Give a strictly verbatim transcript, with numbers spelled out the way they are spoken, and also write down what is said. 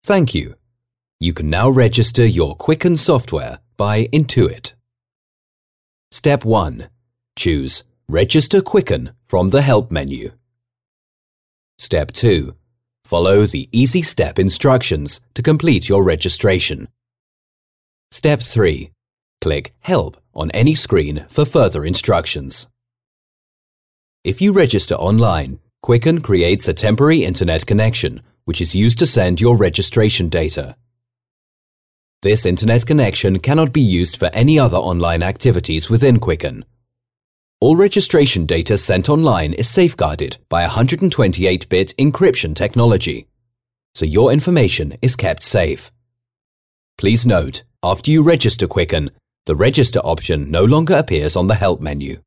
Thank you. You can now register your Quicken software by Intuit. Step one. Choose Register Quicken from the Help menu. Step two. Follow the easy step instructions to complete your registration. Step three. Click Help on any screen for further instructions. If you register online, Quicken creates a temporary internet connection which is used to send your registration data. This internet connection cannot be used for any other online activities within Quicken. All registration data sent online is safeguarded by one hundred twenty-eight bit encryption technology, so your information is kept safe. Please note, after you register Quicken, the Register option no longer appears on the Help menu.